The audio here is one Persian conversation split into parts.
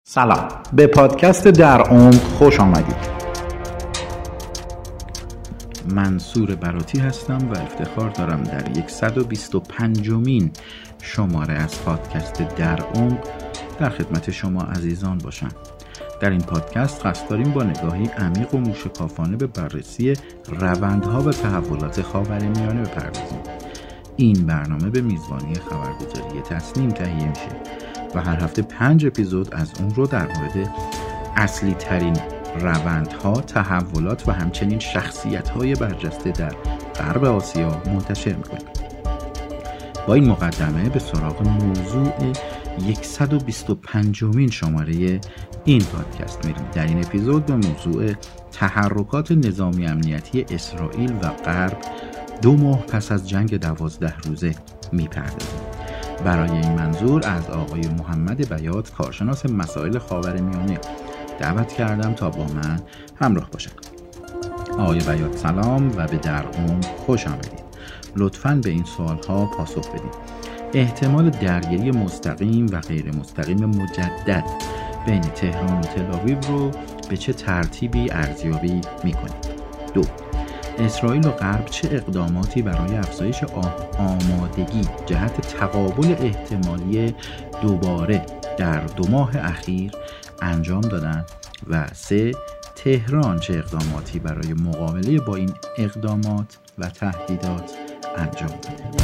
سلام، به پادکست در عمق خوش آمدید. منصور براتی هستم و افتخار دارم در 125مین شماره از پادکست در عمق در خدمت شما عزیزان باشم. در این پادکست قصد داریم با نگاهی عمیق و موشکافانه به بررسی روندها و تحولات خاورمیانه بپردازیم. این برنامه به میزبانی خبرگزاری تصنیم تهیه میشه و هر هفته 5 اپیزود از اون رو در مورد اصلی ترین روندها، تحولات و همچنین شخصیت‌های برجسته در غرب آسیا منتشر می‌کنیم. با این مقدمه به سراغ موضوع 125مین شماره این پادکست میریم. در این اپیزود به موضوع تحرکات نظامی امنیتی اسرائیل و غرب 2 ماه پس از جنگ 12 روزه میپردازیم. برای این منظور از آقای محمد بیات، کارشناس مسائل خاورمیانه، دعوت کردم تا با من همراه باشند. آقای بیات سلام و به در عمق خوش آمدید. لطفاً به این سوالها پاسخ بدید. احتمال درگیری مستقیم و غیر مستقیم مجدد بین تهران و تل‌آویو رو به چه ترتیبی ارزیابی می‌کنید؟ 2. اسرائیل و غرب چه اقداماتی برای افزایش آمادگی جهت تقابل احتمالی دوباره در 2 ماه اخیر انجام دادند؟ و 3. تهران چه اقداماتی برای مقابله با این اقدامات و تهدیدات انجام داده؟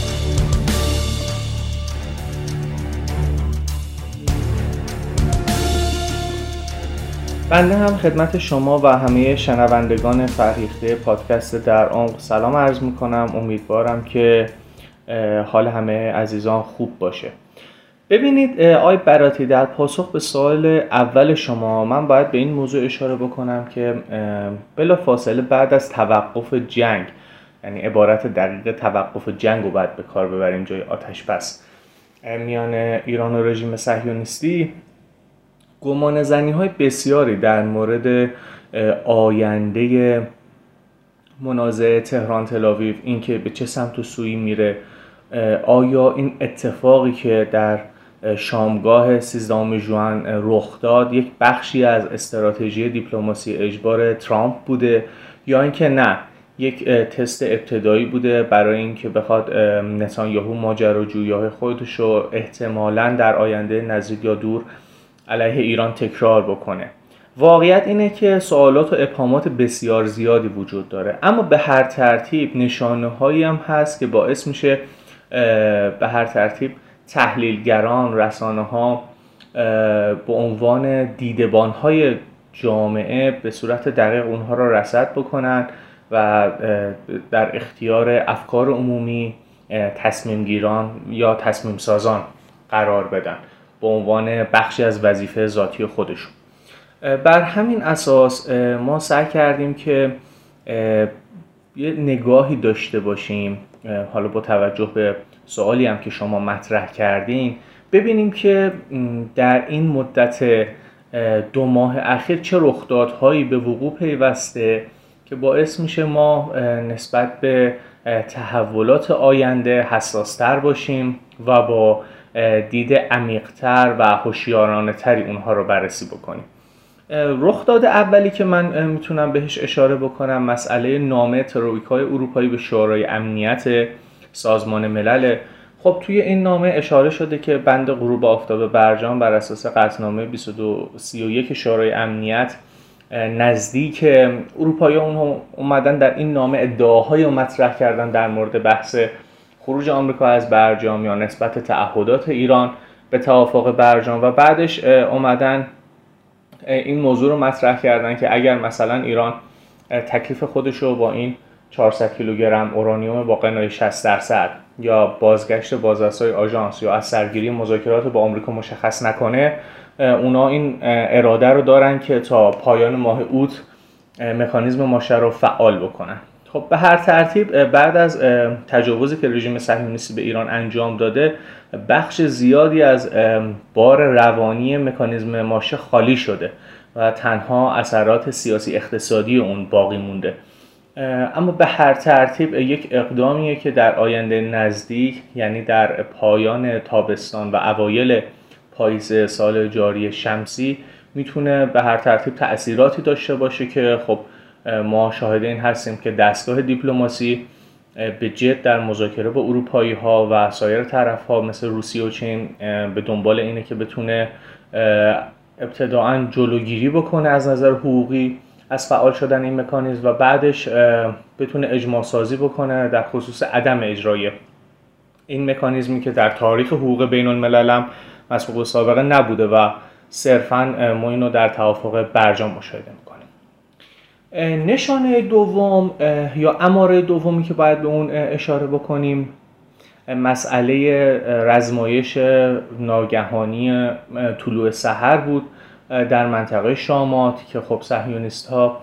بنده هم خدمت شما و همه شنوندگان فرهیخته پادکست در عمق سلام عرض میکنم. امیدوارم که حال همه عزیزان خوب باشه. ببینید آقای براتی، در پاسخ به سوال اول شما من باید به این موضوع اشاره بکنم که بلا فاصله بعد از توقف جنگ، یعنی عبارت دقیق توقف جنگ رو باید به کار ببریم جای آتش بس میان ایران و رژیم صهیونیستی، گمانه‌زنی‌های بسیاری در مورد آینده منازعه تهران تل‌آویو، این که به چه سمت و سویی میره، آیا این اتفاقی که در شامگاه 13 ژوئن رخ داد یک بخشی از استراتژی دیپلماسی اجبار ترامپ بوده یا اینکه نه، یک تست ابتدایی بوده برای اینکه بخواد نتانیاهو ماجراجویی‌های خودش رو احتمالاً در آینده نزدیک یا دور علیه ایران تکرار بکنه. واقعیت اینه که سوالات و ابهامات بسیار زیادی وجود داره، اما به هر ترتیب نشانه‌هایی هم هست که باعث میشه به هر ترتیب تحلیلگران، رسانه‌ها به عنوان دیدبان‌های جامعه به صورت دقیق اونها را رصد بکنن و در اختیار افکار عمومی تصمیم گیران یا تصمیم سازان قرار بدن به عنوان بخشی از وظیفه ذاتی خودشون. بر همین اساس ما سعی کردیم که یه نگاهی داشته باشیم، حالا با توجه به سوالی هم که شما مطرح کردین، ببینیم که در این مدت 2 ماه اخیر چه رخدادهایی به وقوع پیوسته که باعث میشه ما نسبت به تحولات آینده حساس‌تر باشیم و با دید عمیق‌تر و هوشیارانه‌تری اونها رو بررسی بکنیم. رخداد اولی که من میتونم بهش اشاره بکنم مسئله نامه ترویکای اروپایی به شورای امنیت سازمان ملل. خب توی این نامه اشاره شده که بند غروب آفتاب برجام بر اساس قطعنامه 2231 شورای امنیت نزدیک اروپایی‌ها اونها اومدن در این نامه ادعاهایی مطرح کردن در مورد بحث خروج آمریکا از برجام یا نسبت تعهدات ایران به توافق برجام و بعدش اومدن این موضوع رو مطرح کردن که اگر مثلا ایران تکلیف خودش رو با این 400 کیلوگرم اورانیوم با قنای 60% یا بازگشت بازرسای آژانس یا از سرگیری مذاکرات با آمریکا مشخص نکنه، اونا این اراده رو دارن که تا پایان ماه اوت مکانیزم ماشه رو فعال بکنن. خب به هر ترتیب بعد از تجاوزی که رژیم صهیونیستی به ایران انجام داده، بخش زیادی از بار روانی مکانیزم ماشه خالی شده و تنها اثرات سیاسی اقتصادی اون باقی مونده. اما به هر ترتیب یک اقدامیه که در آینده نزدیک، یعنی در پایان تابستان و اوایل پاییز سال جاری شمسی میتونه به هر ترتیب تأثیراتی داشته باشه که خب ما شاهد این هستیم که دستگاه دیپلماسی به جد در مذاکره با اروپایی ها و سایر طرف ها مثل روسیه و چین به دنبال اینه که بتونه ابتداعاً جلوگیری بکنه از نظر حقوقی از فعال شدن این مکانیزم و بعدش بتونه اجماع سازی بکنه در خصوص عدم اجرای این مکانیزمی که در تاریخ حقوق بین الملل هم مسبوق سابقه نبوده و صرفاً ما اینو در توافق برجام مشاهده میکنیم. نشانه دوم یا اماره دومی که باید به اون اشاره بکنیم مسئله رزمایش ناگهانی طلوع سحر بود در منطقه شامات که خب صهیونیست‌ها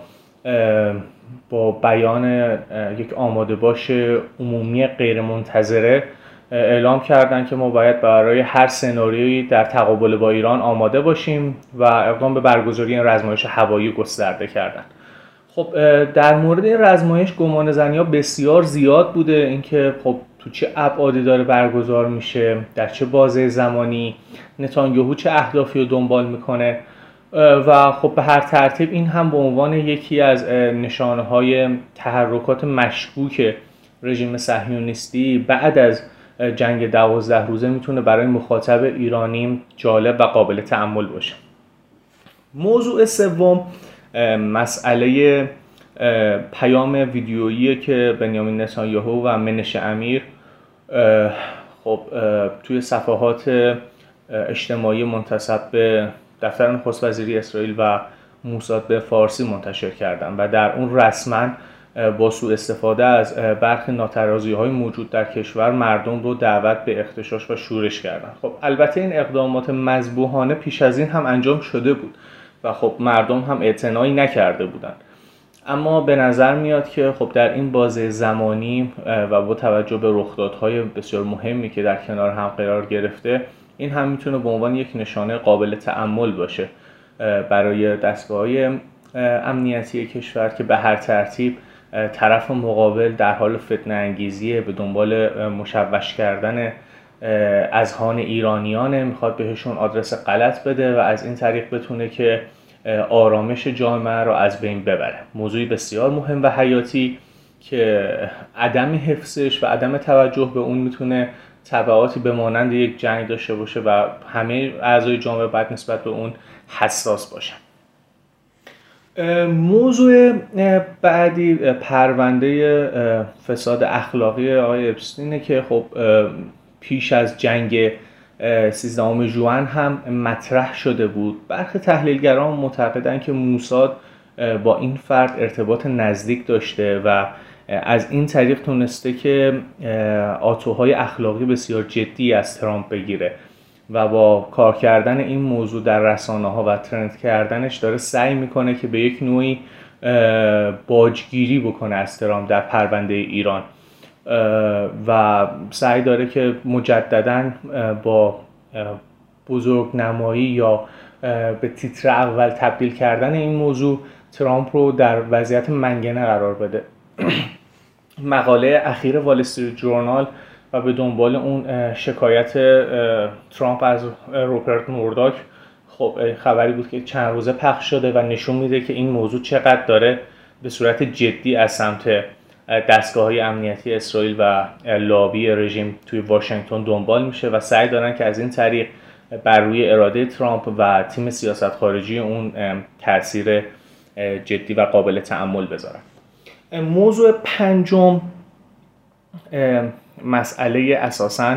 با بیان یک آماده باش عمومی غیرمنتظره اعلام کردن که ما باید برای هر سناریویی در تقابل با ایران آماده باشیم و اقدام به برگزاری این رزمایش هوایی گسترده کردن. خب در مورد این رزمایش گمانه‌زنی‌ها بسیار زیاد بوده، اینکه خب تو چه ابعادی داره برگزار میشه، در چه بازه زمانی، نتانیاهو چه اهدافی رو دنبال میکنه و خب به هر ترتیب این هم به عنوان یکی از نشانه‌های تحرکات مشکوک رژیم صهیونیستی بعد از جنگ 12 روزه میتونه برای مخاطب ایرانی جالب و قابل تأمل باشه. موضوع سوم مسئله پیام ویدیویی که بنیامین نتانیاهو و منش امیر خب توی صفحات اجتماعی منتسب به دفتر نخست وزیری اسرائیل و موساد به فارسی منتشر کردن و در اون رسما با سوء استفاده از برخی ناترازی‌های موجود در کشور مردم رو دعوت به اغتشاش و شورش کردن. خب البته این اقدامات مذبوحانه پیش از این هم انجام شده بود و خب مردم هم اعتنایی نکرده بودن، اما به نظر میاد که خب در این بازه زمانی و با توجه به رخدادهای بسیار مهمی که در کنار هم قرار گرفته این هم میتونه به عنوان یک نشانه قابل تأمل باشه برای دستگاه‌های امنیتی کشور که به هر ترتیب طرف مقابل در حال فتنه انگیزی به دنبال مشوش کردن اذهان ایرانیانه، میخواد بهشون آدرس غلط بده و از این طریق بتونه که آرامش جامعه رو از بین ببره. موضوعی بسیار مهم و حیاتی که عدم حفظش و عدم توجه به اون میتونه تبعاتی به مانند یک جنگ داشته باشه و همه اعضای جامعه باید نسبت به اون حساس باشن. موضوع بعدی پرونده فساد اخلاقی آقای اپستینه که خب پیش از جنگ 13 ژوئن هم مطرح شده بود. برخی تحلیلگران معتقدند که موساد با این فرد ارتباط نزدیک داشته و از این طریق تونسته که آتوهای اخلاقی بسیار جدی از ترامپ بگیره و با کار کردن این موضوع در رسانه‌ها و ترند کردنش داره سعی میکنه که به یک نوعی باجگیری بکنه از ترامپ در پرونده ایران و سعی داره که مجدداً با بزرگنمایی یا به تیتر اول تبدیل کردن این موضوع ترامپ رو در وضعیت منگنه قرار بده. مقاله اخیر وال استریت جورنال و به دنبال اون شکایت ترامپ از روپرت مورداک خب خبری بود که چند روزه پخش شده و نشون میده که این موضوع چقدر داره به صورت جدی از سمت دستگاه‌های امنیتی اسرائیل و لابی رژیم توی واشنگتن دنبال میشه و سعی دارن که از این طریق بر روی اراده ترامپ و تیم سیاست خارجی اون تأثیر جدی و قابل تأمل بذارن. موضوع پنجم مسئله اساساً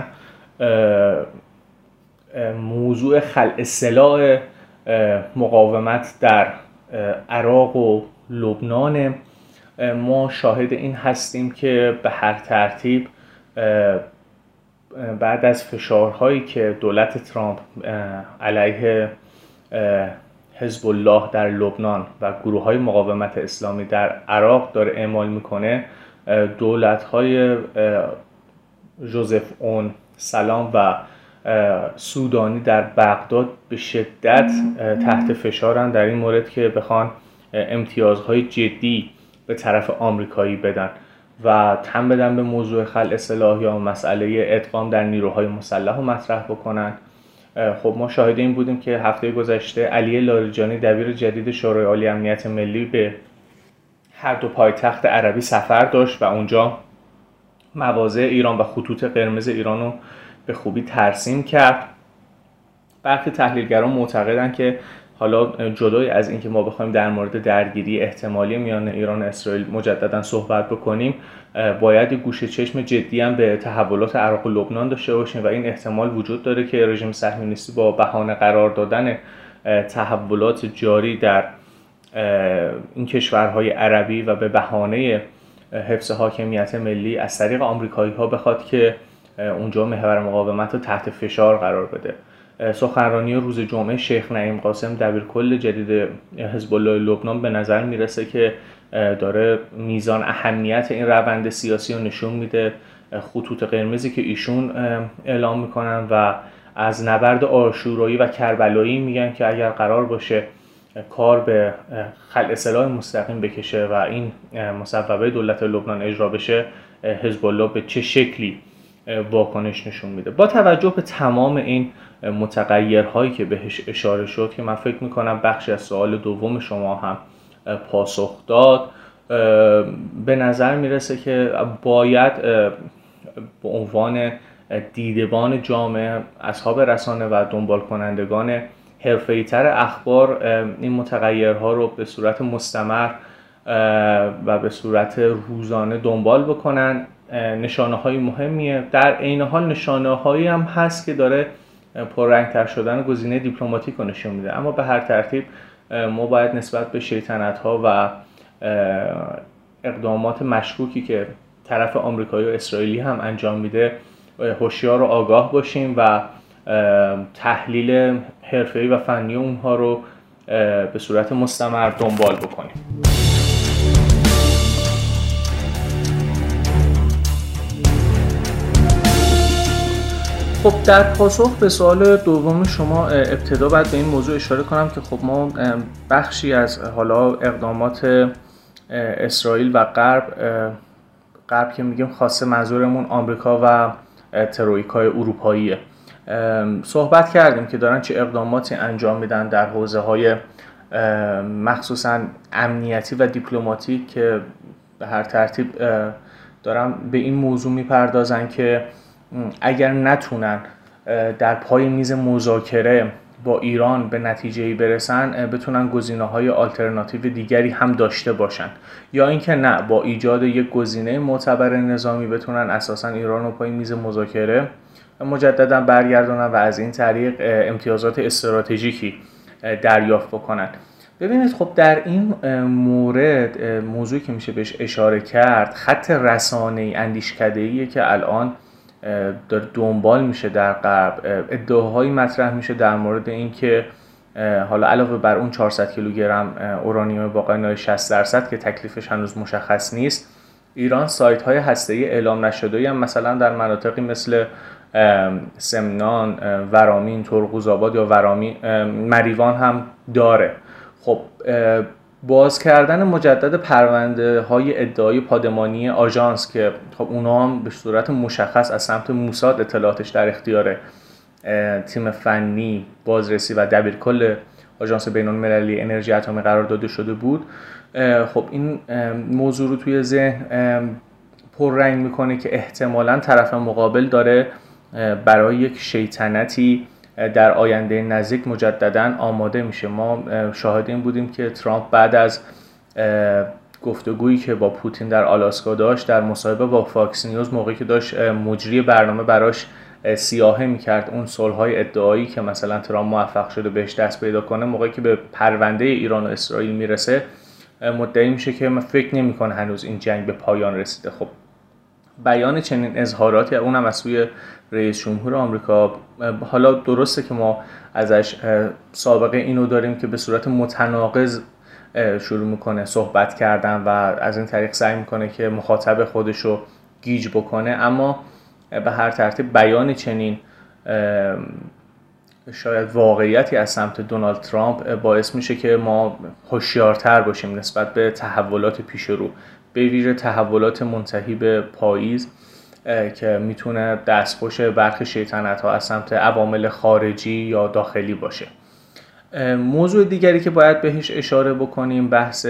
موضوع خلع سلاح مقاومت در عراق و لبنان. ما شاهد این هستیم که به هر ترتیب بعد از فشارهایی که دولت ترامپ علیه حزب الله در لبنان و گروه‌های مقاومت اسلامی در عراق داره اعمال میکنه، دولت‌های ژوزف اون، سلام و سودانی در بغداد به شدت تحت فشارن در این مورد که بخوان امتیازهای جدی به طرف آمریکایی بدن و تن بدن به موضوع خلع سلاح یا مسئله ادغام در نیروهای مسلح رو مطرح بکنن خب ما شاهد این بودیم که هفته گذشته علی لاریجانی دبیر جدید شورای عالی امنیت ملی به هر دو پایتخت عربی سفر داشت و اونجا مواضع ایران و خطوط قرمز ایران رو به خوبی ترسیم کرد. برخی تحلیلگران معتقدند که حالا جدای از اینکه ما بخوایم در مورد درگیری احتمالی میان ایران و اسرائیل مجددا صحبت بکنیم، باید گوشه چشم جدی هم به تحولات عراق و لبنان داشته باشیم و این احتمال وجود داره که رژیم صهیونیستی با بهانه قرار دادن تحولات جاری در این کشورهای عربی و به بهانه حفظ حاکمیت ملی از طریق آمریکایی‌ها بخواد که اونجا محور مقاومت رو تحت فشار قرار بده. سخنرانی روز جمعه شیخ نعیم قاسم دبیرکل جدید حزب الله لبنان به نظر میرسه که داره میزان اهمیت این روند سیاسی رو نشون میده. خطوط قرمزی که ایشون اعلام میکنن و از نبرد عاشورایی و کربلایی میگن که اگر قرار باشه کار به خلع سلاح مستقیم بکشه و این مصوبه دولت لبنان اجرا بشه، حزب الله به چه شکلی واکنش نشون میده. با توجه به تمام این متغیرهایی که بهش اشاره شد که من فکر میکنم بخشی از سوال دوم شما هم پاسخ داد، به نظر میرسه که باید به عنوان دیدبان جامعه، اصحاب رسانه و دنبال کنندگان حرفه‌ای‌تر اخبار این متغیرها رو به صورت مستمر و به صورت روزانه دنبال بکنن. نشانه‌های مهمیه، در عین حال نشانه‌هایی هم هست که داره پررنگ‌تر شدن گزینه دیپلماتیک رو نشون میده. اما به هر ترتیب ما باید نسبت به شیطنت‌ها و اقدامات مشکوکی که طرف آمریکایی و اسرائیلی هم انجام میده هوشیار و آگاه باشیم و تحلیل حرفه‌ای و فنی اونها رو به صورت مستمر دنبال بکنیم. خب در پاسخ به سوال دوم شما ابتدا باید به این موضوع اشاره کنم که خب ما بخشی از حالا اقدامات اسرائیل و غرب که میگیم خاصه منظورمون آمریکا و ترویکای اروپاییه، صحبت کردیم که دارن چه اقداماتی انجام میدن در حوزه‌های مخصوصاً امنیتی و دیپلماتیک که به هر ترتیب دارن به این موضوع میپردازن که اگر نتونن در پای میز مذاکره با ایران به نتیجه‌ای برسن بتونن گزینه‌های آلترناتیو دیگری هم داشته باشن، یا اینکه نه با ایجاد یک گزینه معتبر نظامی بتونن اساساً ایران رو پای میز مذاکره مجددا برگردونن و از این طریق امتیازات استراتژیکی دریافت بکنن. ببینید خب در این مورد موضوعی که میشه بهش اشاره کرد خط رسانه‌ای اندیشکده‌ایه که الان داره دنبال میشه در غرب. ادعاهایی مطرح میشه در مورد اینکه حالا علاوه بر اون 400 کیلوگرم اورانیوم باقی 60% که تکلیفش هنوز مشخص نیست، ایران سایت‌های هسته‌ای اعلام نشده‌ای هم مثلا در مناطقی مثل سمنان، ورامین، ترقوزآباد یا مریوان هم داره. خب باز کردن مجدد پرونده های ادعای پادمانی آژانس که خب اونا هم به صورت مشخص از سمت موساد اطلاعاتش در اختیار تیم فنی بازرسی و دبیرکل آژانس بین‌المللی انرژی اتمی قرار داده شده بود، خب این موضوع رو توی ذهن پررنگ میکنه که احتمالاً طرف مقابل داره برای یک شیطنتی در آینده نزدیک مجدداً آماده میشه. ما شاهد این بودیم که ترامپ بعد از گفتگویی که با پوتین در آلاسکا داشت در مصاحبه با فاکس نیوز، موقعی که داشت مجری برنامه براش سیاهه میکرد اون صلح‌های ادعایی که مثلا ترامپ موفق شده بهش دست پیدا کنه، موقعی که به پرونده ایران و اسرائیل میرسه مدعی میشه که من فکر نمی‌کنه هنوز این جنگ به پایان رسیده. خب بیان چنین اظهاراتی اونم از سوی رئیس جمهور آمریکا، حالا درسته که ما ازش سابقه اینو داریم که به صورت متناقض شروع میکنه صحبت کردن و از این طریق سعی میکنه که مخاطب خودشو گیج بکنه، اما به هر ترتیب بیان چنین شاید واقعیتی از سمت دونالد ترامپ باعث میشه که ما هوشیارتر باشیم نسبت به تحولات پیش رو، به ویژه تحولات منتهی به پاییز که میتونه دستخوش برخی شیطنت‌ها از سمت عوامل خارجی یا داخلی باشه. موضوع دیگری که باید بهش اشاره بکنیم بحث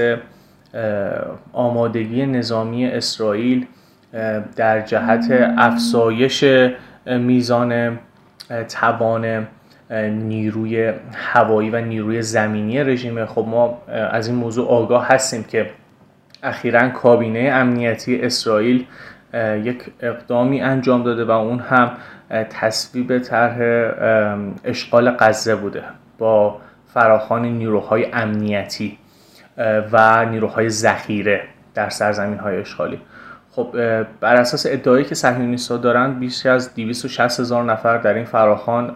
آمادگی نظامی اسرائیل در جهت افزایش میزان توان نیروی هوایی و نیروی زمینی رژیم. خب ما از این موضوع آگاه هستیم که اخیراً کابینه امنیتی اسرائیل یک اقدامی انجام داده و اون هم تصویب طرح اشغال غزه بوده با فراخوان نیروهای امنیتی و نیروهای ذخیره در سرزمین‌های اشغالی. خب بر اساس ادعایی که صهیونیست‌ها دارن بیش از 260,000 نفر در این فراخوان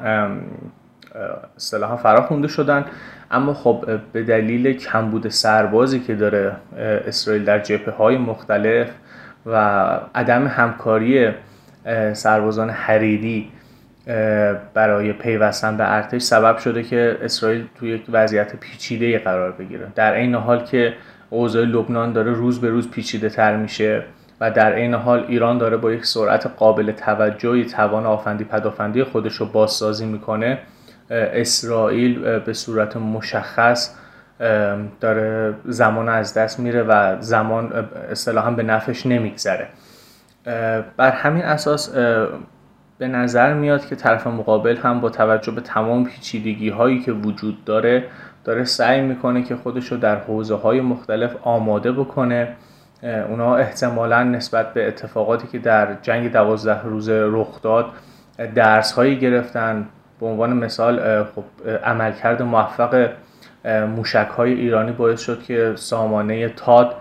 اصطلاحاً فراخوانده شدن، اما خب به دلیل کمبود سربازی که داره اسرائیل در جبهه‌های مختلف و عدم همکاری سربازان حریری برای پیوستن به ارتش سبب شده که اسرائیل توی یک وضعیت پیچیده قرار بگیره. در این حال که اوضاع لبنان داره روز به روز پیچیده تر میشه و در این حال ایران داره با یک سرعت قابل توجهی توان آفندی پدافندی خودش رو بازسازی میکنه، اسرائیل به صورت مشخص داره زمان از دست میره و زمان اصطلاحاً به نفعش نمیگذره. بر همین اساس به نظر میاد که طرف مقابل هم با توجه به تمام پیچیدگی هایی که وجود داره سعی میکنه که خودش رو در حوزه های مختلف آماده بکنه. اونا احتمالاً نسبت به اتفاقاتی که در جنگ 12 روزه رخ داد درس هایی گرفتن. به عنوان مثال خب عملکرد موفق موشک های ایرانی باعث شد که سامانه تاد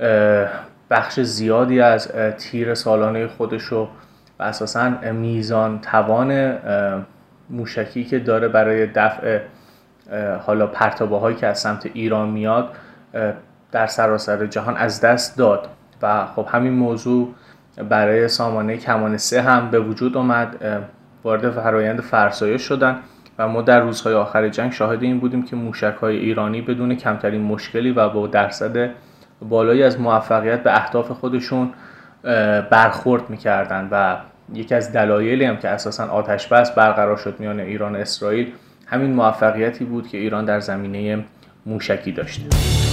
بخش زیادی از تیر سالانه خودش رو و اساساً میزان توان موشکی که داره برای دفع حالا پرتابه هایی که از سمت ایران میاد در سراسر جهان از دست داد و خب همین موضوع برای سامانه کمان 3 هم به وجود اومد، وارد فرایند فرسایش شدن و ما در روزهای آخر جنگ شاهد این بودیم که موشک‌های ایرانی بدون کمترین مشکلی و با درصد بالایی از موفقیت به اهداف خودشون برخورد می‌کردن و یکی از دلایلی هم که اساساً آتش بس برقرار شد میان ایران و اسرائیل همین موفقیتی بود که ایران در زمینه موشکی داشته.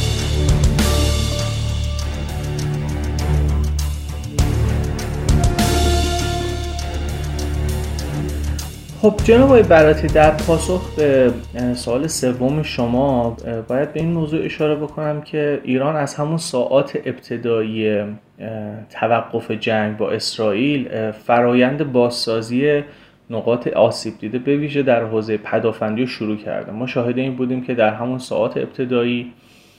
خب جناب آقای براتی، در پاسخ به سوال سوم شما باید به این موضوع اشاره بکنم که ایران از همون ساعات ابتدایی توقف جنگ با اسرائیل فرایند بازسازی نقاط آسیب دیده به ویژه در حوزه پدافندی رو شروع کرده. ما شاهد این بودیم که در همون ساعات ابتدایی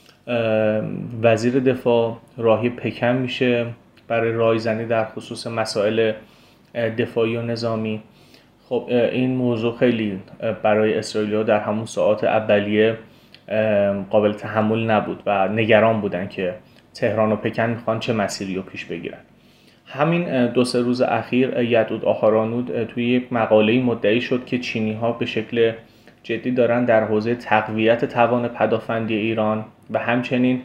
وزیر دفاع راهی پکن میشه برای رایزنی در خصوص مسائل دفاعی و نظامی. خب این موضوع خیلی برای اسرائیلی‌ها در همون ساعات اولیه قابل تحمل نبود و نگران بودن که تهران و پکن میخوان چه مسیری رو پیش بگیرن. همین 2-3 روز اخیر یدود آهارانود توی یک مقاله‌ای مدعی شد که چینی‌ها به شکل جدی دارن در حوزه تقویت توان پدافندی ایران و همچنین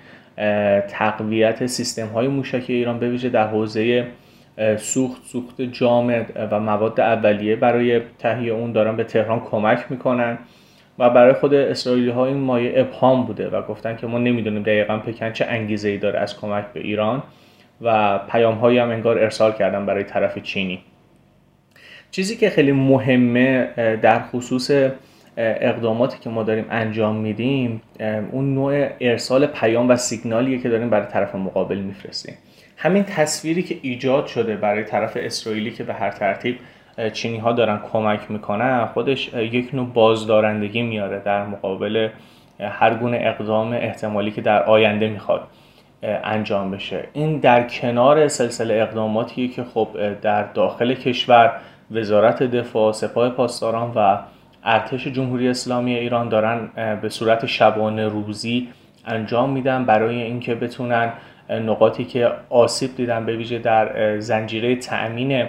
تقویت سیستم‌های موشکی ایران به ویژه در حوزه سوخت جامد و مواد اولیه برای تهیه اون دارن به تهران کمک میکنن و برای خود اسرائیلی ها این مایه ابهام بوده و گفتن که ما نمیدونیم دقیقاً پکن چه انگیزه‌ای داره از کمک به ایران و پیام هایی هم انگار ارسال کردن برای طرف چینی. چیزی که خیلی مهمه در خصوص اقداماتی که ما داریم انجام میدیم اون نوع ارسال پیام و سیگنالیه که داریم برای طرف مقابل میفرستیم. همین تصویری که ایجاد شده برای طرف اسرائیلی که به هر ترتیب چینی ها دارن کمک میکنن خودش یک نوع بازدارندگی میاره در مقابل هر گونه اقدام احتمالی که در آینده میخواد انجام بشه. این در کنار سلسله اقداماتیه که خب در داخل کشور وزارت دفاع، سپاه پاسداران و ارتش جمهوری اسلامی ایران دارن به صورت شبانه روزی انجام میدن برای اینکه بتونن نقاطی که آسیب دیدن به ویژه در زنجیره تأمین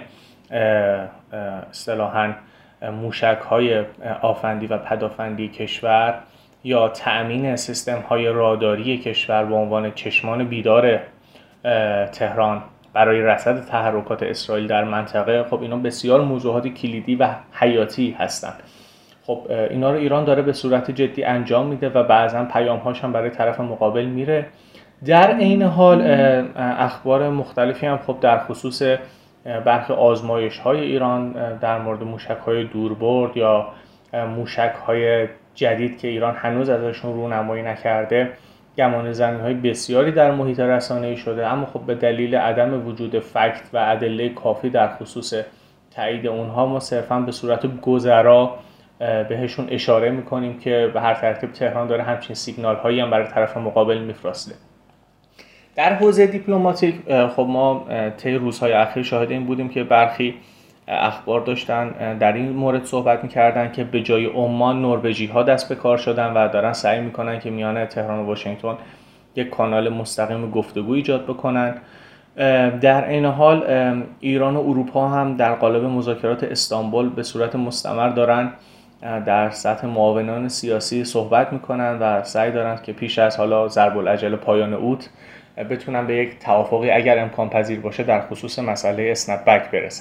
اصطلاحاً موشک‌های آفندی و پدافندی کشور یا تأمین سیستم‌های راداری کشور به عنوان چشمان بیدار تهران برای رصد تحرکات اسرائیل در منطقه، خب اینا بسیار موضوعات کلیدی و حیاتی هستند. خب اینا رو ایران داره به صورت جدی انجام میده و بعضا پیام‌هاش هم برای طرف مقابل میره. در این حال اخبار مختلفی هم خب در خصوص برخی آزمایش‌های ایران در مورد موشک‌های دوربرد یا موشک‌های جدید که ایران هنوز ازشون رونمایی نکرده، گمانه‌زنی‌های بسیاری در محیط رسانه‌ای شده، اما خب به دلیل عدم وجود فکت و ادله کافی در خصوص تایید اونها ما صرفاً به صورت گذرا بهشون اشاره می‌کنیم که به هر ترتیب تهران داره همچین سیگنال‌هایی هم برای طرف مقابل می‌فرسته. در حوزه دیپلماتیک خب ما طی روزهای اخیر شاهد این بودیم که برخی اخبار داشتن در این مورد صحبت می‌کردن که به جای عمان نروژی‌ها دست به کار شدن و دارن سعی می‌کنن که میان تهران و واشنگتن یک کانال مستقیم گفتگو ایجاد بکنن. در این حال ایران و اروپا هم در قالب مذاکرات استانبول به صورت مستمر دارن در سطح معاونان سیاسی صحبت می‌کنن و سعی دارن که پیش از حالا ضرب العجل پایان اوت بتونن به یک توافقی اگر امکان پذیر باشه در خصوص مسئله اسنپ بک برسن.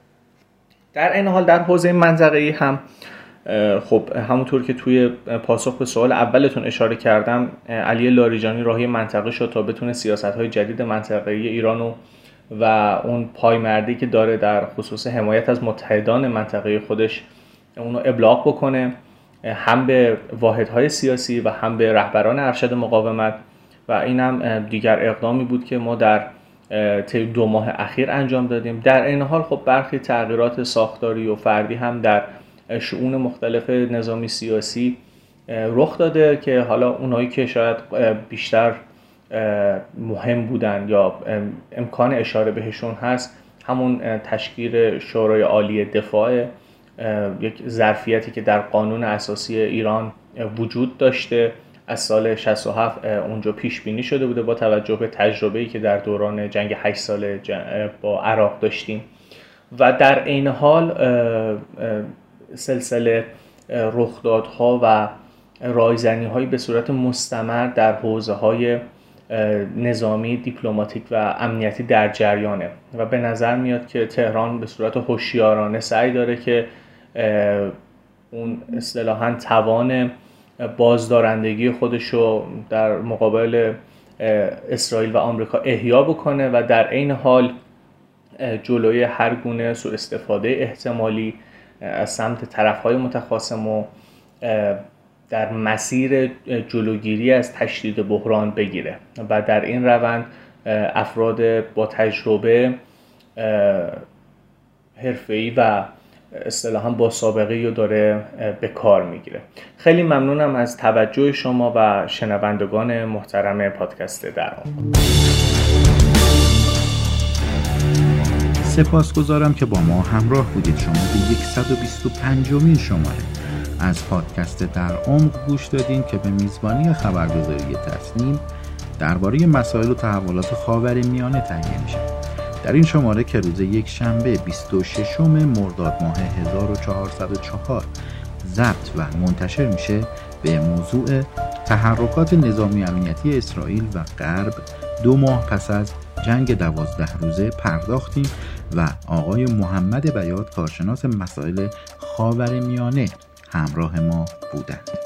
در این حال در حوزه منطقه‌ای هم خب همونطور که توی پاسخ به سوال اولتون اشاره کردم، علی لاریجانی راهی منطقه شد تا بتونه سیاست‌های جدید منطقه‌ای ایران و اون پایمردی که داره در خصوص حمایت از متحدان منطقه‌ای خودش اونو ابلاغ بکنه، هم به واحدهای سیاسی و هم به رهبران ارشد مقاومت. و این هم دیگر اقدامی بود که ما در طی 2 ماه اخیر انجام دادیم. در این حال خب برخی تغییرات ساختاری و فردی هم در شؤون مختلف نظامی سیاسی رخ داده که حالا اونایی که شاید بیشتر مهم بودن یا امکان اشاره بهشون هست، همون تشکیل شورای عالی دفاع، یک ظرفیتی که در قانون اساسی ایران وجود داشته از سال 67 اونجا پیش بینی شده بوده با توجه به تجربه‌ای که در دوران جنگ 8 ساله با عراق داشتیم. و در این حال سلسله رخدادها و رایزنی‌هایی به صورت مستمر در حوزه‌های نظامی، دیپلماتیک و امنیتی در جریانه و به نظر میاد که تهران به صورت هوشیارانه سعی داره که اون اصطلاحاً توان بازدارندگی خودشو در مقابل اسرائیل و آمریکا احیا بکنه و در این حال جلوی هر گونه سوء استفاده احتمالی از سمت طرف‌های متخاصم و در مسیر جلوگیری از تشدید بحران بگیره و در این روند افراد با تجربه، حرفه‌ای و اصطلاحاً با سابقه‌ای رو داره به کار میگیره. خیلی ممنونم از توجه شما و شنوندگان محترم پادکست درام. سپاسگزارم که با ما همراه بودید. شما به 125مین شماره از پادکست در عمق گوش دادین که به میزبانی خبرگزاری تصنیم درباره مسائل و تحولات خاورمیانه تهیه میشه. در این شماره که روز یکشنبه 26 مرداد ماه 1404 ضبط و منتشر میشه به موضوع تحرکات نظامی امنیتی اسرائیل و غرب 2 ماه پس از جنگ 12 روزه پرداختیم و آقای محمد بیات کارشناس مسائل خاورمیانه همراه ما بودند.